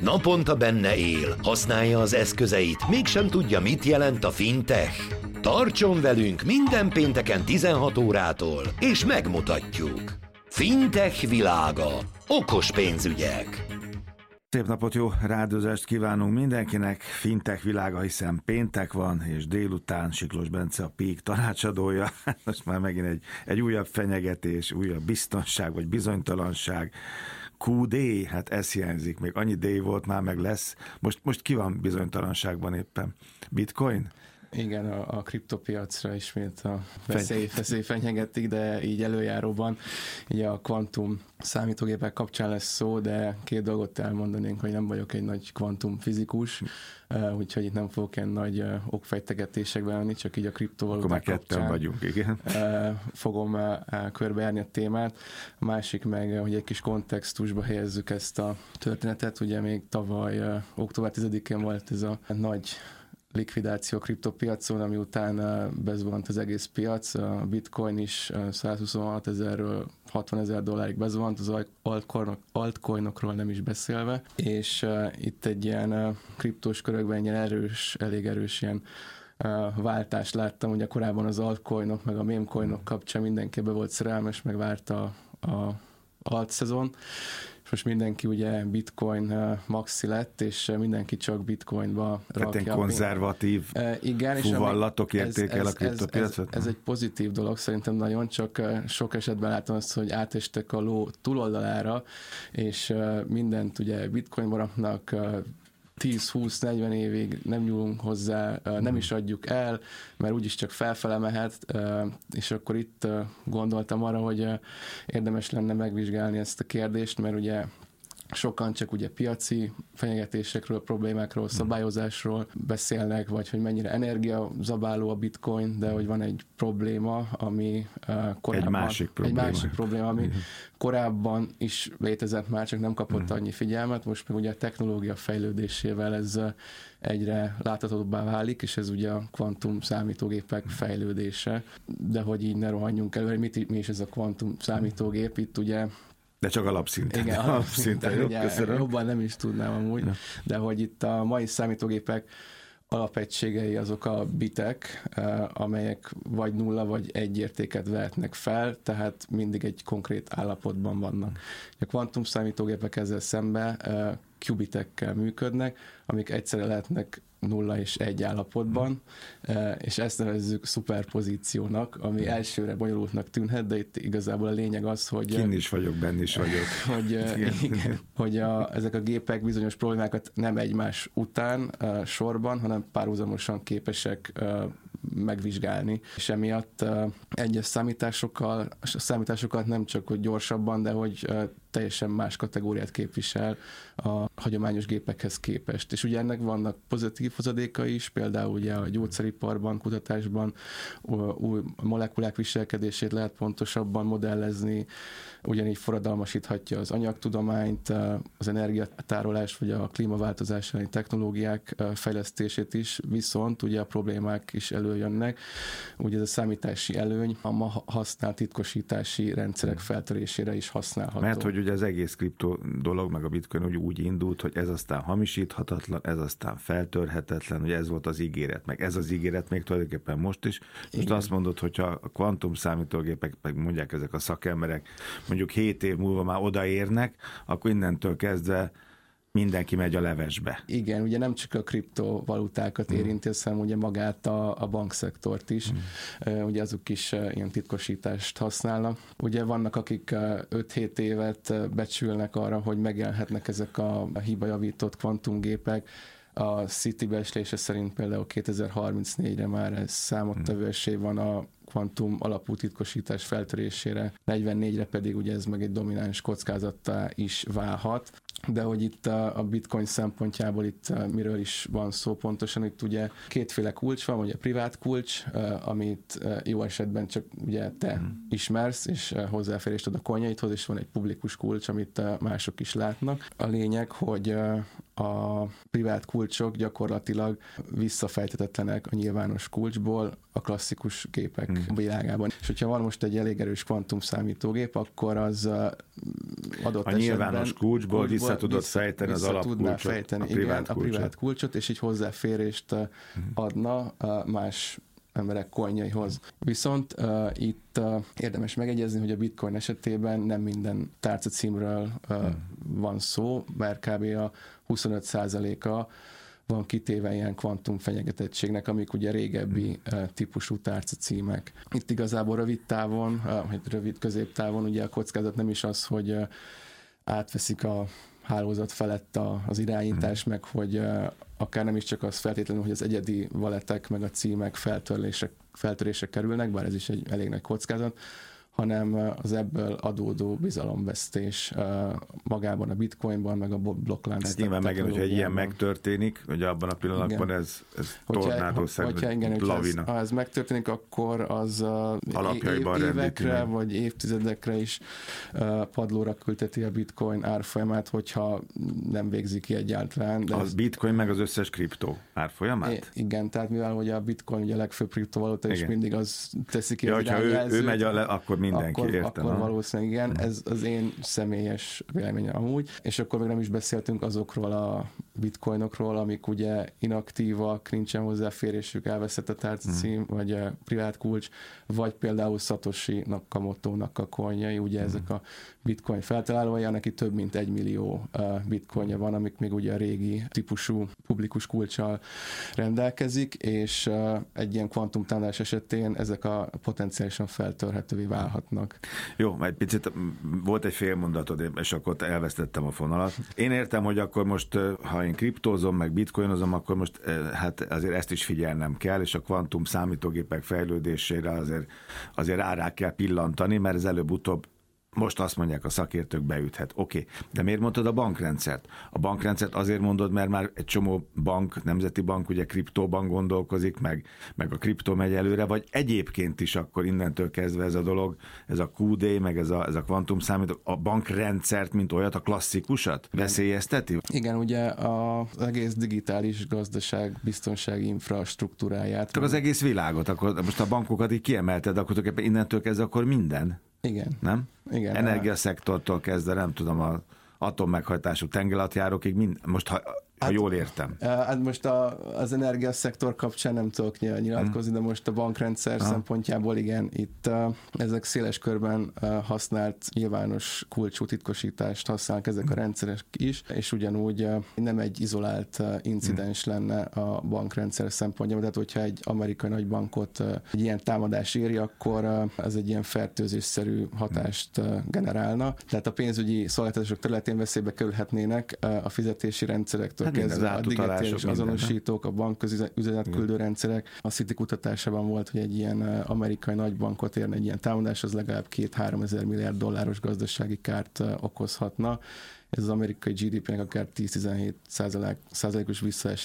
Naponta benne él, használja az eszközeit, mégsem tudja, mit jelent a fintech. Tartson velünk minden pénteken 16 órától, és megmutatjuk. Fintech világa. Okos pénzügyek. Szép napot, jó rádiózást kívánunk mindenkinek. Fintech világa, hiszen péntek van, és délután Siklós Bence a PEAK tanácsadója. Most már megint egy újabb fenyegetés, újabb biztonság vagy bizonytalanság. QD, hát ez hiányzik, még annyi D volt, már meg lesz. Most ki van bizonytalanságban éppen? Bitcoin? Igen, a kriptopiacra ismét a veszély fenyegetik, de így előjáróban ugye a kvantum számítógépek kapcsán lesz szó, de két dolgot elmondanénk, hogy nem vagyok egy nagy kvantumfizikus, úgyhogy itt nem fogok ilyen nagy okfejtegetésekbe menni, csak így a kriptovaluták kapcsán vagyunk, igen. Fogom körbejárni a témát. A másik meg, hogy egy kis kontextusba helyezzük ezt a történetet, ugye még tavaly október 10-én volt ez a nagy likvidáció kriptopiacon, ami után bezuhant az egész piac. A bitcoin is 126 000-ről 60 000 dollárig bezuhant, az altcoinokról nem is beszélve, és itt egy ilyen kriptós körökben egy ilyen elég erős ilyen váltást láttam. Ugye korábban az altcoinok meg a memecoinok kapcsán mindenki be volt szerelmes, meg várta a alt szezon, és most mindenki ugye bitcoin maxi lett, és mindenki csak bitcoinba rakja. Tehát konzervatív igen, fuvallatok érték el a kriptopiacot? Ez egy pozitív dolog, szerintem nagyon, csak sok esetben látom azt, hogy átestek a ló túloldalára, és mindent ugye bitcoinba raknak, 10-20-40 évig nem nyúlunk hozzá, nem is adjuk el, mert úgyis csak felfele mehet, és akkor itt gondoltam arra, hogy érdemes lenne megvizsgálni ezt a kérdést, mert ugye sokan csak ugye piaci fenyegetésekről, problémákról, szabályozásról beszélnek, vagy hogy mennyire energiazabáló a bitcoin, de hogy van egy probléma, ami korábban... Egy másik probléma, ami korábban is létezett már, csak nem kapott annyi figyelmet, most meg ugye a technológia fejlődésével ez egyre láthatóbbá válik, és ez ugye a kvantum számítógépek fejlődése, de hogy így ne rohanjunk elő, hogy mi is ez a kvantum számítógép, itt ugye de csak alapszinten. Igen, alapszinten. Jó, jobban nem is tudnám amúgy, de hogy itt a mai számítógépek alapegységei azok a bitek, amelyek vagy 0 vagy 1 értéket vehetnek fel, tehát mindig egy konkrét állapotban vannak. A kvantum számítógépek ezzel szemben qbitekkel működnek, amik egyszerre lehetnek 0 és 1 állapotban, és ezt nevezzük szuperpozíciónak, ami elsőre bonyolultnak tűnhet, de itt igazából a lényeg az, hogy... Kinn is vagyok, benn is vagyok. hogy ezek a gépek bizonyos problémákat nem egymás után sorban, hanem párhuzamosan képesek megvizsgálni, és emiatt egyes számításokat nem csak hogy gyorsabban, de hogy teljesen más kategóriát képvisel a hagyományos gépekhez képest. És ugye ennek vannak pozitív hozadékai is, például ugye a gyógyszeriparban, kutatásban új molekulák viselkedését lehet pontosabban modellezni, ugyanígy forradalmasíthatja az anyagtudományt, az energiatárolást, vagy a klímaváltozás elleni technológiák fejlesztését is, viszont ugye a problémák is előjönnek. Ugye ez a számítási előny a ma használt titkosítási rendszerek feltörésére is használható. Mert hogy ugye az egész kripto dolog, meg a bitcoin úgy indult, hogy ez aztán hamisíthatatlan, ez aztán feltörhetetlen, hogy ez volt az ígéret, meg ez az ígéret még tulajdonképpen most is. Most azt mondod, hogyha a kvantum számítógépek, meg mondják ezek a szakemberek, mondjuk 7 év múlva már odaérnek, akkor innentől kezdve mindenki megy a levesbe. Igen, ugye nem csak a kriptovalutákat érinti, hanem ugye magát a bankszektort is. Ugye azok is ilyen titkosítást használnak. Ugye vannak, akik 5-7 évet becsülnek arra, hogy megjelenhetnek ezek a hibajavított kvantumgépek. A Citi becslése szerint például 2034-re már ez számottevő esély van a kvantum alapú titkosítás feltörésére, 44-re pedig ugye ez meg egy domináns kockázattá is válhat. De hogy itt a bitcoin szempontjából itt miről is van szó pontosan, itt ugye kétféle kulcs van, ugye a privát kulcs, amit jó esetben csak ugye te ismersz, és hozzáférést ad a coinjaidhoz, és van egy publikus kulcs, amit mások is látnak. A lényeg, hogy a privát kulcsok gyakorlatilag visszafejthetetlenek a nyilvános kulcsból a klasszikus gépek világában. És hogyha van most egy elég erős kvantum számítógép, akkor az adott esetben nyilvános kulcsból vissza tudod fejteni az alapkulcsot, a privát kulcsot, és így hozzáférést adna más emberek coinjaihoz. Viszont itt érdemes megegyezni, hogy a bitcoin esetében nem minden tárcacímről van szó, mert kb. A 25%-a van kitéve ilyen kvantum fenyegetettségnek, amik ugye régebbi típusú tárcacímek. Itt igazából rövid távon, vagy rövid középtávon ugye a kockázat nem is az, hogy átveszik a hálózat felett az irányítás, meg hogy akár nem is csak az feltétlenül, hogy az egyedi valetek meg a címek feltörésre kerülnek, bár ez is egy elég nagy kockázat, hanem az ebből adódó bizalomvesztés magában a bitcoinban, meg a blokklánc. Hát nyilván megint, hogyha egy ilyen megtörténik, hogy abban a pillanatban ez tornádószerű, lavina. Ha ez megtörténik, akkor az évekre vagy évtizedekre is padlóra küldheti a bitcoin árfolyamát, hogyha nem végzi ki egyáltalán. De az bitcoin meg az összes kriptó árfolyamát? Igen, tehát mivel hogy a bitcoin ugye a legfőbb kriptovaluta, és mindig az teszi ki az irányjelzőt. Ő megy akkor mindenki, értem. Akkor valószínűleg igen, ez az én személyes véleményem amúgy, és akkor még nem is beszéltünk azokról a bitcoinokról, amik ugye inaktívak, nincsen hozzáférésük, elveszett a tárcacím, vagy a privát kulcs, vagy például Satoshi Nakamoto-nak a coinjai, ugye ezek a bitcoin feltalálója, neki több mint 1 millió bitcoinja van, amik még ugye a régi típusú publikus kulccsal rendelkezik, és egy ilyen kvantumtámadás esetén ezek a potenciálisan feltörhetővé válhatnak. Jó, egy picit volt egy fél mondatod, és akkor elvesztettem a fonalat. Én értem, hogy akkor most, ha én kriptózom, meg bitcoinozom, akkor most hát azért ezt is figyelnem kell, és a kvantum számítógépek fejlődésére azért rá kell pillantani, mert ez előbb-utóbb most azt mondják a szakértők, beüthet. Oké. De miért mondtad a bankrendszert? A bankrendszert azért mondod, mert már egy csomó bank, nemzeti bank, ugye kriptóban gondolkozik, meg a kriptó megy előre, vagy egyébként is akkor innentől kezdve ez a dolog, ez a QD, meg ez a kvantum számítógép, a bankrendszert, mint olyat, a klasszikusat veszélyezteti? Igen, ugye az egész digitális gazdaság biztonsági infrastruktúráját. Tehát az egész világot, akkor most a bankokat így kiemelted, akkor tulajdonképpen innentől kezdve akkor minden? Igen. Nem? Igen. Energiaszektortól kezdve, nem tudom, az atommeghajtású tengeralattjárókig, most ha jól értem. Hát most az energiaszektor kapcsán nem tudok nyilatkozni, de most a bankrendszer szempontjából igen, itt ezek széles körben használt nyilvános kulcsú titkosítást használnak ezek a rendszerek is, és ugyanúgy nem egy izolált incidens lenne a bankrendszer szempontjából, tehát hogyha egy amerikai nagybankot egy ilyen támadás éri, akkor ez egy ilyen fertőzésszerű hatást generálna. Tehát a pénzügyi szolgáltatások területén veszélybe kerülhetnének a fizetési rendszerektől kezdve a digitális azonosítók, a banküzenetküldő rendszerek. A Citi kutatásában volt, hogy egy ilyen amerikai nagybankot érne egy ilyen támadás, az legalább 2-3 ezer milliárd dolláros gazdasági kárt okozhatna. Ez az amerikai GDP-nek akár 10-17%-os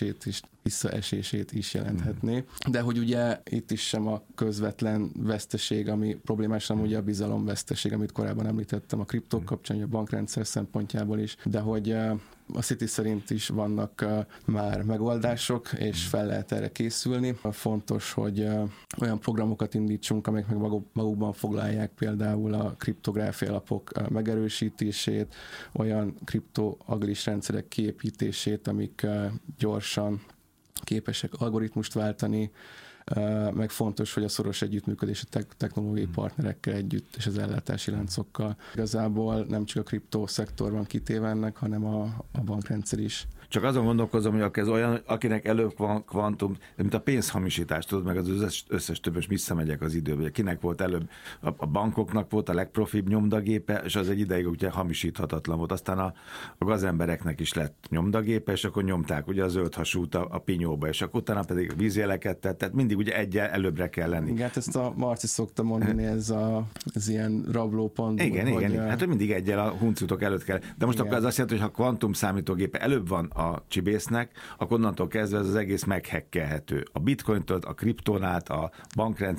visszaesését is jelenthetné. De hogy ugye itt is sem a közvetlen veszteség, ami problémás, hanem ugye a bizalomveszteség, amit korábban említettem a kriptók kapcsán, a bankrendszer szempontjából is, de hogy a Citi szerint is vannak már megoldások, és fel lehet erre készülni. Fontos, hogy olyan programokat indítsunk, amelyek meg magukban foglalják például a kriptográfia alapok megerősítését, olyan kriptoagilis rendszerek kiépítését, amik gyorsan képesek algoritmust váltani, meg fontos, hogy a szoros együttműködés a technológiai partnerekkel együtt és az ellátási láncokkal. Igazából nem csak a kriptószektor van kitéve ennek, hanem a bankrendszer is. Csak azon gondolkozom, hogy ez olyan, akinek előbb van kvantum, mint a pénzhamisítás, tudod, meg az összes többes visszamegyek az időbe. Kinek volt előbb? A bankoknak volt a legprofibb nyomdagépe, és az egy ideig ugye hamisíthatatlan volt. Aztán a gazembereknek is lett nyomdagépe, és akkor nyomták ugye a zöld hasút a pinyóba, és akkor utána pedig vízjeleket tett, tehát mindig ugye egyel előbbre kell lenni. Igen, ezt a Marci szokta mondani, ez ilyen rablópont. Igen. Hát mindig egyel a huncutok előtt kell. De most akkor az azt jelenti, hogy ha kvantum számítógépe előbb van a csibésznek, akkor onnantól kezdve ez az egész meghekkelhető. A bitcointól, a kriptonát, a bankrendszerig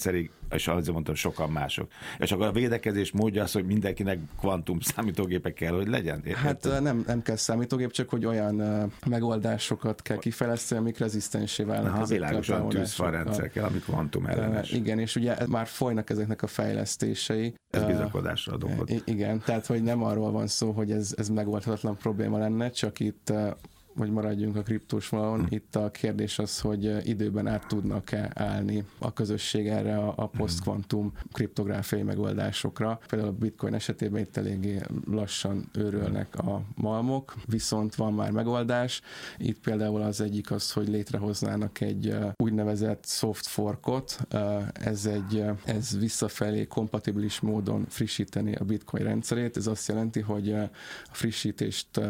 és azért mondtam, sokan mások. És akkor a védekezés módja az, hogy mindenkinek kvantum számítógépe kell, hogy legyen? Hát nem kell számítógép, csak hogy olyan megoldásokat kell kifejleszteni, amik rezisztensé válnak. Világosan tűzfalrendszer kell, amik kvantum ellenes. Igen, és ugye már folynak ezeknek a fejlesztései. Ez bizakodásra ad okot. Igen, tehát hogy nem arról van szó, hogy ez megoldhatatlan probléma lenne, csak itt hogy maradjunk a kriptós vonalon. Itt a kérdés az, hogy időben át tudnak-e állni a közösség erre a posztkvantum kriptográfiai megoldásokra. Például a Bitcoin esetében itt eléggé lassan őrölnek a malmok, viszont van már megoldás. Itt például az egyik az, hogy létrehoznának egy úgynevezett soft forkot. Ez visszafelé kompatibilis módon frissíteni a Bitcoin rendszerét. Ez azt jelenti, hogy a frissítést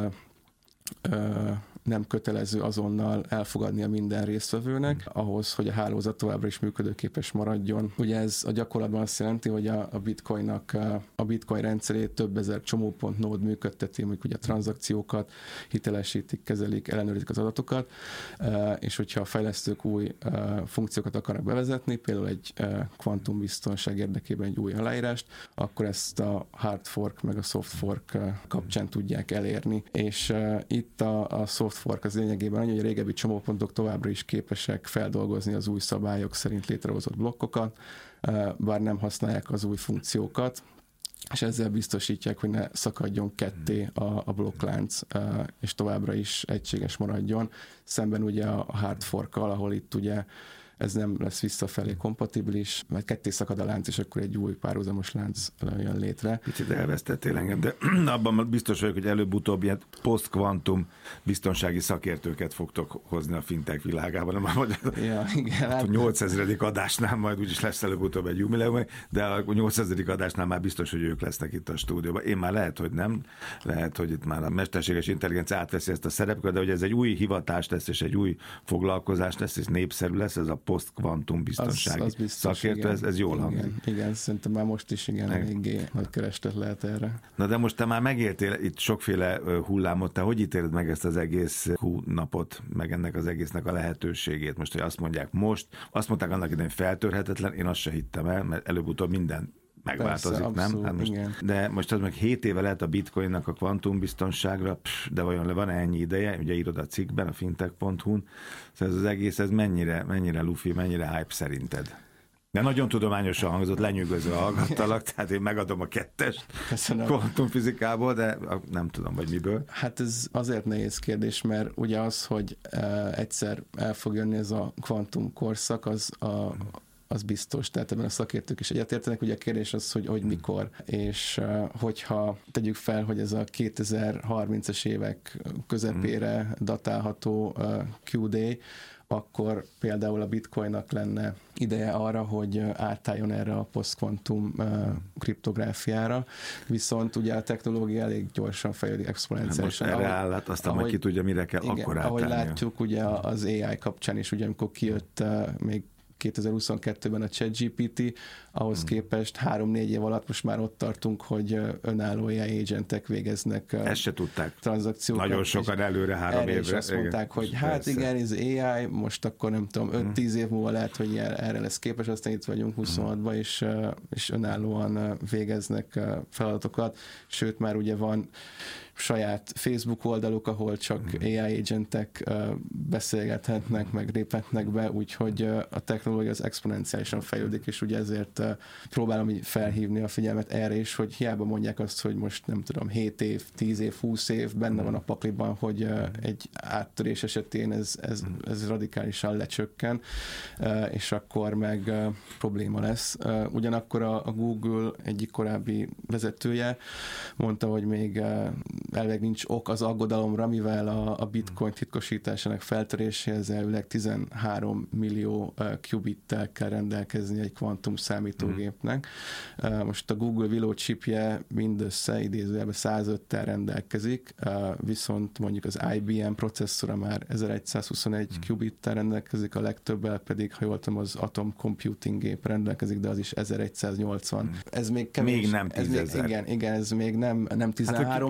nem kötelező azonnal elfogadnia minden résztvevőnek, ahhoz, hogy a hálózat továbbra is működőképes maradjon. Ugye ez a gyakorlatban azt jelenti, hogy a Bitcoinnak a Bitcoin rendszerét több ezer csomópont nód működteti, amik ugye a tranzakciókat hitelesítik, kezelik, ellenőrizik az adatokat, és hogyha a fejlesztők új funkciókat akarnak bevezetni, például egy kvantumbiztonság érdekében egy új aláírást, akkor ezt a hard fork meg a soft fork kapcsán tudják elérni. És itt a soft fork az lényegében annyi, hogy a régebbi csomópontok továbbra is képesek feldolgozni az új szabályok szerint létrehozott blokkokat, bár nem használják az új funkciókat, és ezzel biztosítják, hogy ne szakadjon ketté a blokklánc, és továbbra is egységes maradjon, szemben ugye a hard forkkal, ahol itt ugye ez nem lesz visszafelé kompatibilis, mert ketté szakad a lánc, és akkor egy új párhuzamos lánc jön létre. Kicsit elvesztettél engem, de abban biztos vagyok, hogy előbb-utóbb ilyen post-kvantum biztonsági szakértőket fogtok hozni a fintech világában. Ja, igen, a 8000. adásnál majd úgyis lesz előbb-utóbb egy jubileum, de a 8000. adásnál már biztos, hogy ők lesznek itt a stúdióban. Én már lehet, hogy nem. Lehet, hogy itt már a mesterséges intelligencia átveszi ezt a szerepet, de hogy ez egy új hivatás lesz, és egy új foglalkozás lesz, és népszerű lesz, ez a post-kvantum biztonsági az biztos, szakértő, ez jól hangzik. Igen, szerintem már most is eléggé nagy kereslet lehet erre. Na de most te már megéltél itt sokféle hullámot, te hogy ítéled meg ezt az egész napot, meg ennek az egésznek a lehetőségét? Most, hogy azt mondják azt mondták annak idején feltörhetetlen, én azt se hittem el, mert előbb-utóbb minden megváltozik, persze, nem? abszolút, Hát most, de most az meg 7 éve lehet a bitcoinnak a kvantumbiztonságra, de vajon van ennyi ideje? Ugye írod a cikkben, a fintech.hu-n, szóval ez az egész, ez mennyire lufi, mennyire hype szerinted? De nagyon tudományosan hangzott, lenyűgözve hallgattalak, tehát én megadom a 2-est kvantumfizikából, de nem tudom, vagy miből. Hát ez azért nehéz kérdés, mert ugye az, hogy egyszer el fog jönni ez a kvantum korszak, az biztos, tehát ebben a szakértők is egyetértenek. Ugye a kérdés az, hogy mikor, és hogyha tegyük fel, hogy ez a 2030-as évek közepére datálható Q-day, akkor például a bitcoinnak lenne ideje arra, hogy átálljon erre a posztkvantum kriptográfiára, viszont ugye a technológia elég gyorsan fejlődik exponenciálisan. Most erre áll, aztán majd ki tudja, mire kell igen, akkor átállni. ahogy látjuk ugye az AI kapcsán is, ugye amikor kijött még 2022-ben a ChatGPT, ahhoz képest 3-4 év alatt most már ott tartunk, hogy önálló AI agentek végeznek ezt se tudták. Tranzakciókat. Nagyon sokan előre 3 évre. És azt mondták, hogy hát igen, ez AI, most akkor nem tudom, 5-10 év múlva lehet, hogy erre lesz képes, aztán itt vagyunk 26-ban, és önállóan végeznek feladatokat, sőt már ugye van saját Facebook oldaluk, ahol csak AI agentek beszélgethetnek, meg léphetnek be, úgyhogy a technológia az exponenciálisan fejlődik, és ugye ezért próbálom így felhívni a figyelmet erre is, hogy hiába mondják azt, hogy most nem tudom, 7 év, 10 év, 20 év, benne van a pakliban, hogy egy áttörés esetén ez radikálisan lecsökken, és akkor meg probléma lesz. Ugyanakkor a Google egyik korábbi vezetője mondta, hogy még elvileg nincs ok az aggodalomra, mivel a bitcoin titkosításának feltöréséhez elvileg 13 millió qubittel kell rendelkezni egy kvantum számítógépnek. Most a Google Willow chipje mindössze idézőjelben 105-tel rendelkezik, viszont mondjuk az IBM processzora már 1121 qubittel rendelkezik, a legtöbbel pedig, ha jól tudom, az Atom Computing gép rendelkezik, de az is 1180. Ez még kevés. Még nem 10 000. Igen, ez még nem 13 hát, millió.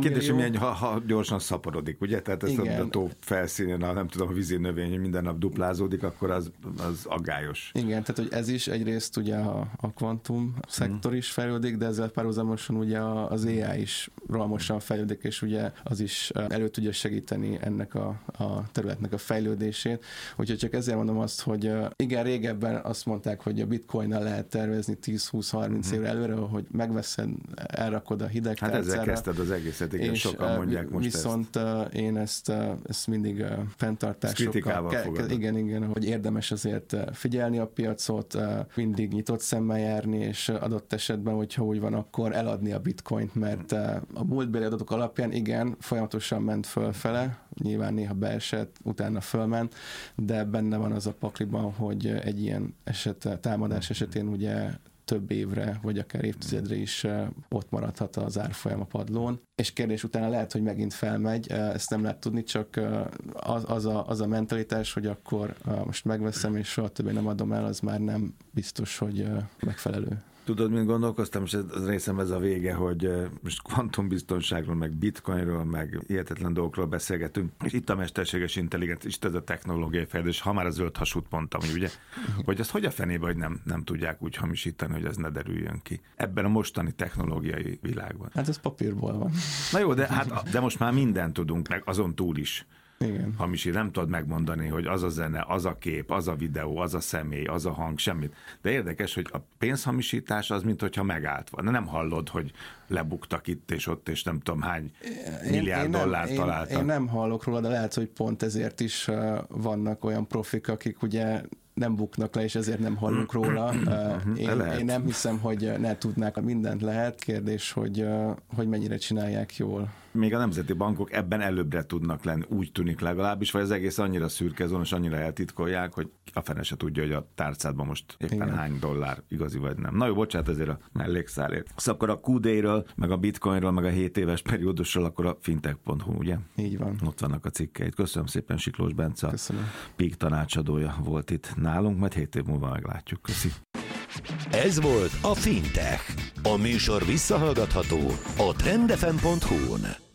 növény, ha gyorsan szaporodik, ugye? Tehát ezt a tó felszínén, nem tudom, a vízi növény minden nap duplázódik, akkor az aggályos. Igen, tehát hogy ez is egyrészt ugye a kvantum szektor is fejlődik, de ezzel párhuzamosan ugye az AI is rohamosan fejlődik, és ugye az is elő tudja segíteni ennek a területnek a fejlődését. Úgyhogy csak ezért mondom azt, hogy igen, régebben azt mondták, hogy a bitcoinnal lehet tervezni 10-20-30 évre előre, hogy megveszed, elrakod a hideg tárcára. Hát ezzel kezdted az egészet, igen, sokan mondják most viszont ezt. Én ezt mindig fenntartásokkal... Igen, hogy érdemes azért figyelni a piacot, mindig nyitott szemmel járni, és adott esetben, hogyha úgy van, akkor eladni a bitcoint, mert a múltbeli adatok alapján igen, folyamatosan ment fölfele, nyilván néha beesett, utána fölment, de benne van az a pakliban, hogy egy ilyen támadás esetén ugye több évre, vagy akár évtizedre is ott maradhat az árfolyam a padlón. És kérdés utána lehet, hogy megint felmegy, ezt nem lehet tudni, csak az a mentalitás, hogy akkor most megveszem, és soha többé nem adom el, az már nem biztos, hogy megfelelő. Tudod, mint gondolkoztam, és ez részem ez a vége, hogy most kvantumbiztonságról, meg bitcoinról, meg hihetetlen dolgokról beszélgetünk, és itt a mesterséges intelligencia, és ez a technológiai fejlődés, ha már a zöld hasút mondtam, ugye, hogy ezt hogy a fenébe, hogy nem tudják úgy hamisítani, hogy ez ne derüljön ki. Ebben a mostani technológiai világban. Hát ez papírból van. Na jó, de most már mindent tudunk, meg azon túl is. Igen. Hamisít, nem tudod megmondani, hogy az a zene, az a kép, az a videó, az a személy, az a hang, semmit. De érdekes, hogy a pénzhamisítás az, mintha megállt volna. Nem hallod, hogy lebuktak itt és ott, és nem tudom hány milliárd dollárt találtak. Én nem hallok róla, de lehet, hogy pont ezért is vannak olyan profik, akik ugye nem buknak le, és ezért nem hallunk róla. Én nem hiszem, hogy ne tudnák, mindent lehet. Kérdés, hogy mennyire csinálják jól. Még a nemzeti bankok ebben előbbre tudnak lenni, úgy tűnik legalábbis, vagy az egész annyira szürke zónos, annyira eltitkolják, hogy a fene se tudja, hogy a tárcádban most éppen hány dollár igazi vagy nem. Na jó, bocsánat ezért a mellékszálért. Szóval akkor a QD-ről, meg a bitcoinról, meg a 7 éves periódusról, akkor a fintech.hu, ugye? Így van. Ott vannak a cikkeit. Köszönöm szépen, Siklós Bence, a PEAK tanácsadója volt itt nálunk, majd 7 év múlva meglátjuk. Köszi. Ez volt a Fintech. A műsor visszahallgatható a trendfm.hu-n.